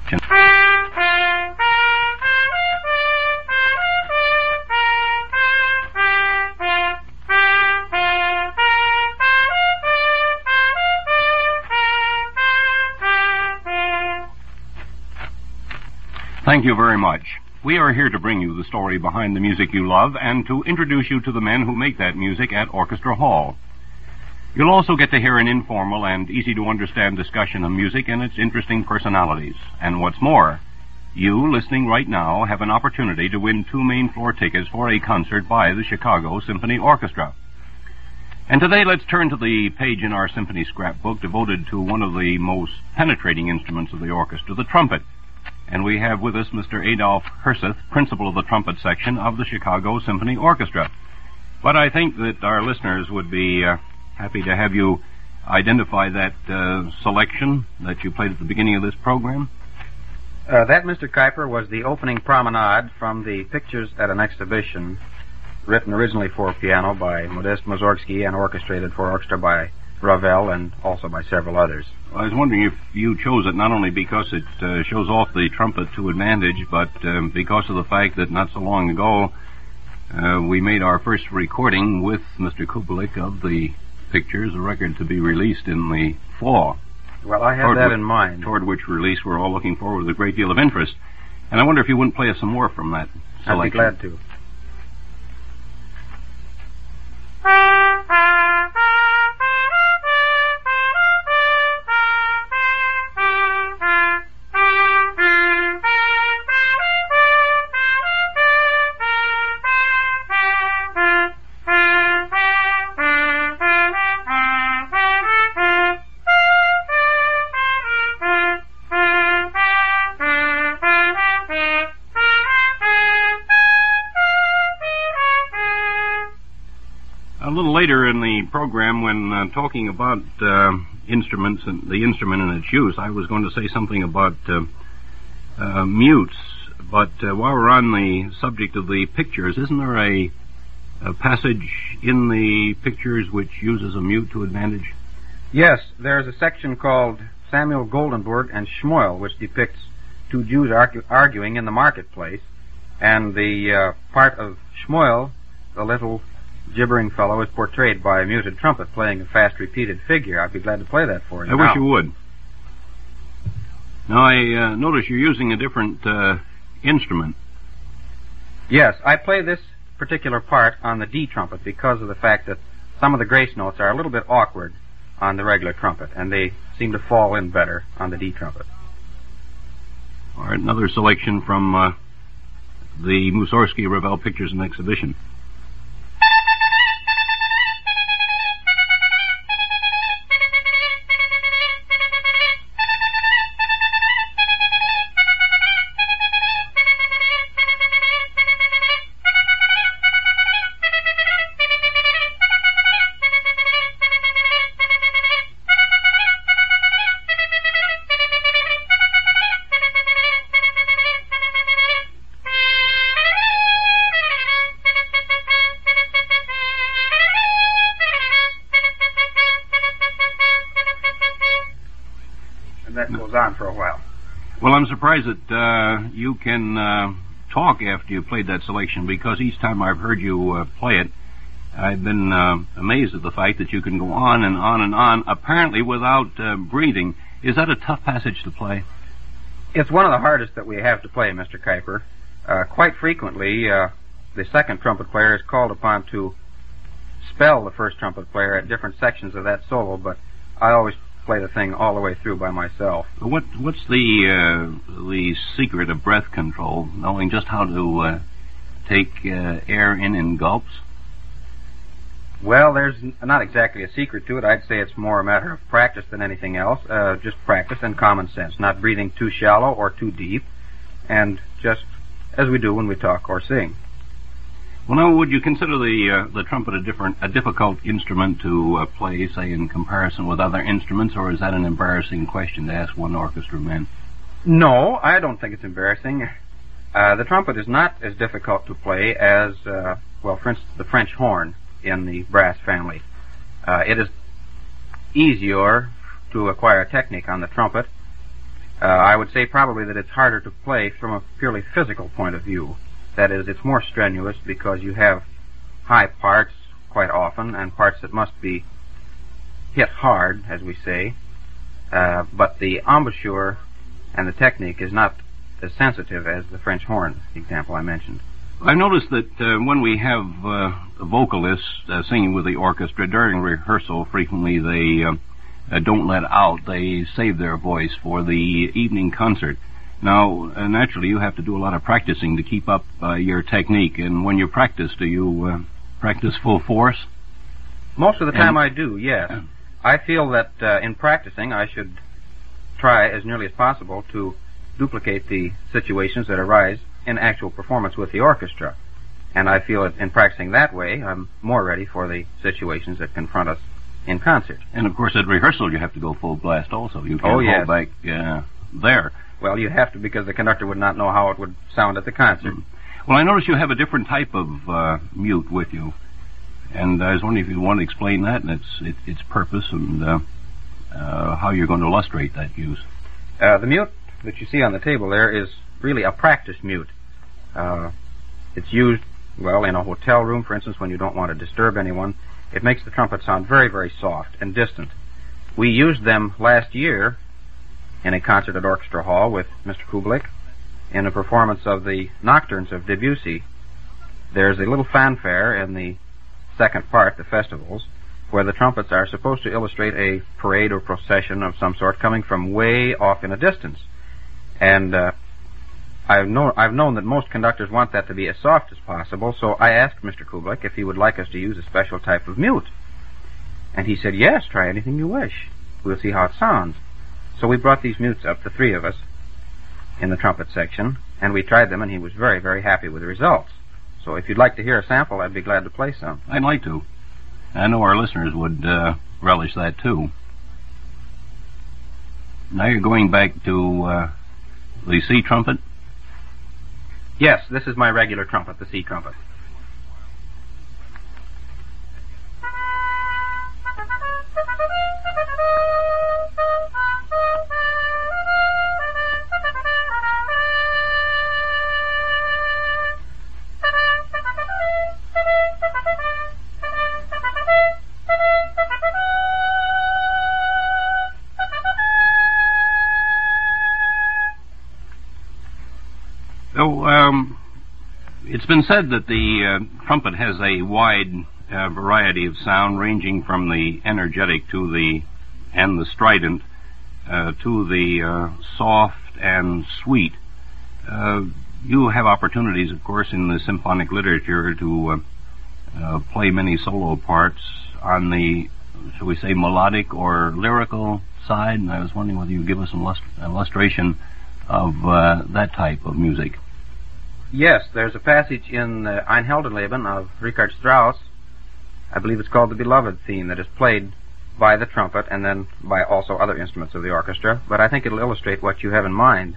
Thank you very much. We are here to bring you the story behind the music you love and to introduce you to the men who make that music at Orchestra Hall. You'll also get to hear an informal and easy-to-understand discussion of music and its interesting personalities. And what's more, you, listening right now, have an opportunity to win 2 main-floor tickets for a concert by the Chicago Symphony Orchestra. And today, let's turn to the page in our symphony scrapbook devoted to one of the most penetrating instruments of the orchestra, the trumpet. And we have with us Mr. Adolf Herseth, principal of the trumpet section of the Chicago Symphony Orchestra. But I think that our listeners would be happy to have you identify that selection that you played at the beginning of this program. That, Mr. Kuiper, was the opening promenade from the Pictures at an Exhibition, written originally for piano by Modest Mussorgsky and orchestrated for orchestra by Ravel and also by several others. I was wondering if you chose it not only because it shows off the trumpet to advantage, but because of the fact that not so long ago we made our first recording with Mr. Kubelik of the Pictures, a record to be released in the fall. Well, I have that in mind. Toward which release we're all looking forward with a great deal of interest. And I wonder if you wouldn't play us some more from that selection. I'd be glad to. A little later in the program, when talking about instruments and the instrument and its use, I was going to say something about mutes. But while we're on the subject of the Pictures, isn't there a passage in the Pictures which uses a mute to advantage? Yes, there's a section called Samuel Goldenberg and Schmoel, which depicts 2 Jews arguing in the marketplace. And the part of Schmoel, the little gibbering fellow, is portrayed by a muted trumpet playing a fast repeated figure. I'd be glad to play that for you. I wish you would. Now, I notice you're using a different instrument. Yes, I play this particular part on the D trumpet because of the fact that some of the grace notes are a little bit awkward on the regular trumpet, and they seem to fall in better on the D trumpet. All right, another selection from the Mussorgsky-Ravel Pictures and Exhibition. That goes on for a while. Well, I'm surprised that you can talk after you played that selection, because each time I've heard you play it, I've been amazed at the fact that you can go on and on and on, apparently without breathing. Is that a tough passage to play? It's one of the hardest that we have to play, Mr. Kuiper. Quite frequently, the second trumpet player is called upon to spell the first trumpet player at different sections of that solo, but I always play the thing all the way through by myself. What's the secret of breath control, knowing just how to take air in gulps? Well, there's not exactly a secret to it. I'd say it's more a matter of practice than anything else. Just practice and common sense, not breathing too shallow or too deep, and just as we do when we talk or sing. Well, now, would you consider the trumpet a difficult instrument to play, say, in comparison with other instruments, or is that an embarrassing question to ask one orchestra man? No, I don't think it's embarrassing. The trumpet is not as difficult to play as, for instance, the French horn in the brass family. It is easier to acquire technique on the trumpet, I would say probably that it's harder to play from a purely physical point of view. That is, it's more strenuous because you have high parts quite often and parts that must be hit hard, as we say. But the embouchure and the technique is not as sensitive as the French horn example I mentioned. I've noticed that when we have vocalists singing with the orchestra during rehearsal, frequently they don't let out. They save their voice for the evening concert. Now, naturally, you have to do a lot of practicing to keep up your technique. And when you practice, do you practice full force? Most of the time I do, yes. I feel that in practicing I should try as nearly as possible to duplicate the situations that arise in actual performance with the orchestra. And I feel that in practicing that way, I'm more ready for the situations that confront us in concert. And, of course, at rehearsal you have to go full blast also. You can't hold back there. Well, you have to, because the conductor would not know how it would sound at the concert. Well, I notice you have a different type of mute with you. And I was wondering if you want to explain that and its purpose and how you're going to illustrate that use. The mute that you see on the table there is really a practice mute. It's used, well, in a hotel room, for instance, when you don't want to disturb anyone. It makes the trumpet sound very, very soft and distant. We used them last year in a concert at Orchestra Hall with Mr. Kubelik in a performance of the Nocturnes of Debussy. There's a little fanfare in the second part, the festivals, where the trumpets are supposed to illustrate a parade or procession of some sort coming from way off in a distance. And I've known that most conductors want that to be as soft as possible, so I asked Mr. Kubelik if he would like us to use a special type of mute. And he said, yes, try anything you wish. We'll see how it sounds. So we brought these mutes up, the three of us, in the trumpet section, and we tried them, and he was very, very happy with the results. So if you'd like to hear a sample, I'd be glad to play some. I'd like to. I know our listeners would relish that, too. Now you're going back to the C trumpet? Yes, this is my regular trumpet, the C trumpet. It's been said that the trumpet has a wide variety of sound, ranging from the energetic to the strident to the soft and sweet. You have opportunities, of course, in the symphonic literature to play many solo parts on the, shall we say, melodic or lyrical side, and I was wondering whether you could give us an illustration of that type of music. Yes, there's a passage in Ein Heldenleben of Richard Strauss, I believe it's called the Beloved theme, that is played by the trumpet and then by also other instruments of the orchestra, but I think it'll illustrate what you have in mind.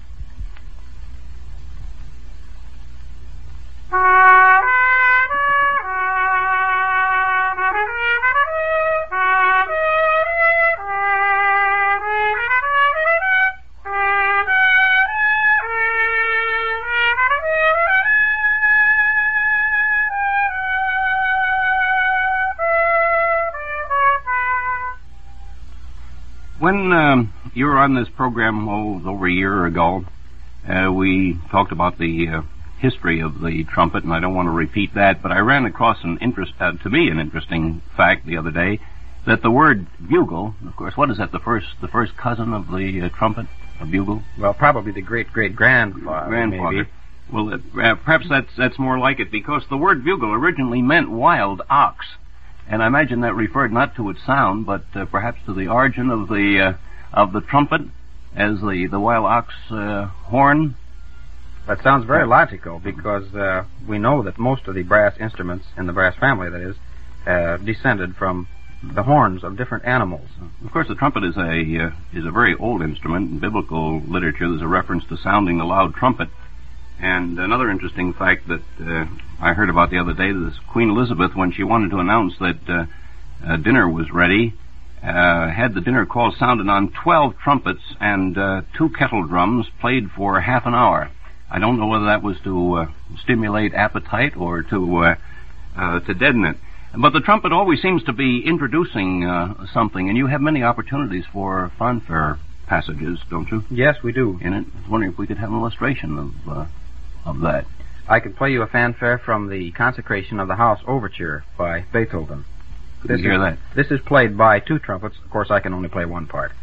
When you were on this program over a year ago, we talked about the history of the trumpet, and I don't want to repeat that, but I ran across an interesting fact the other day, that the word bugle, of course, what is that, the first cousin of the trumpet, a bugle? Well, probably the great-great-grandfather, maybe. Well, perhaps that's more like it, because the word bugle originally meant wild ox. And I imagine that referred not to its sound, but perhaps to the origin of the trumpet as the wild ox horn. That sounds very logical, because we know that most of the brass instruments in the brass family, that is, descended from the horns of different animals. Of course, the trumpet is a very old instrument. In biblical literature, there's a reference to sounding the loud trumpet. And another interesting fact that I heard about the other day, is Queen Elizabeth, when she wanted to announce that dinner was ready, had the dinner call sounded on 12 trumpets and 2 kettle drums played for half an hour. I don't know whether that was to stimulate appetite or to deaden it. But the trumpet always seems to be introducing something, and you have many opportunities for fanfare passages, don't you? Yes, we do. In it, I was wondering if we could have an illustration of that. I could play you a fanfare from the Consecration of the House Overture by Beethoven. Could we hear that? This is played by 2 trumpets. Of course, I can only play one part.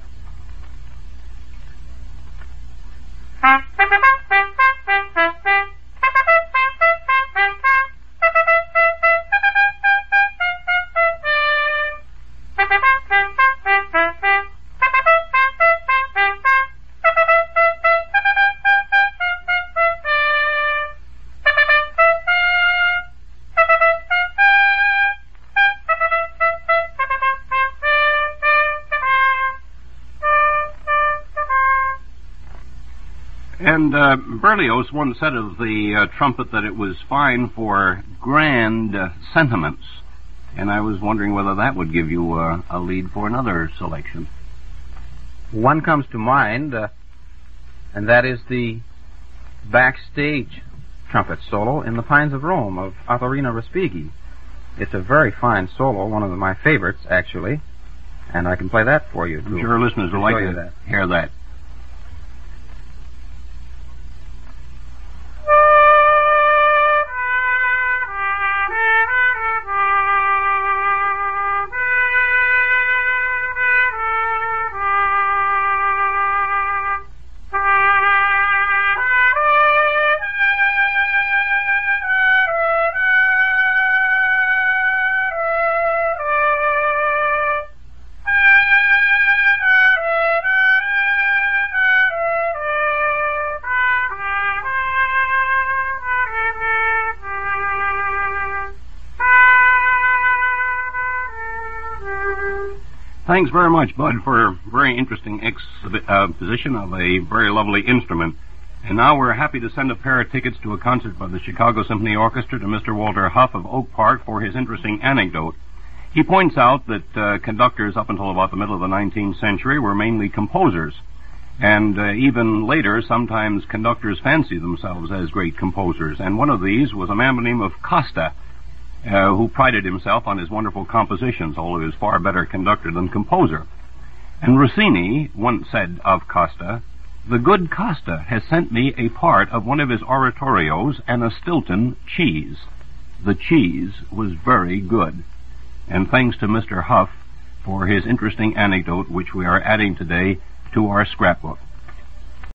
And Berlioz once said of the trumpet that it was fine for grand sentiments. And I was wondering whether that would give you a lead for another selection. One comes to mind, and that is the backstage trumpet solo in The Pines of Rome of Ottorino Respighi. It's a very fine solo, one of my favorites, actually. And I can play that for you, too. I'm sure listeners will like to hear that. Thanks very much, Bud, for a very interesting exposition of a very lovely instrument. And now we're happy to send a pair of tickets to a concert by the Chicago Symphony Orchestra to Mr. Walter Huff of Oak Park for his interesting anecdote. He points out that conductors up until about the middle of the 19th century were mainly composers. And even later, sometimes conductors fancy themselves as great composers. And one of these was a man by the name of Costa, who prided himself on his wonderful compositions, although he was far better conductor than composer. And Rossini once said of Costa, "The good Costa has sent me a part of one of his oratorios and a Stilton cheese. The cheese was very good." And thanks to Mr. Huff for his interesting anecdote, which we are adding today to our scrapbook.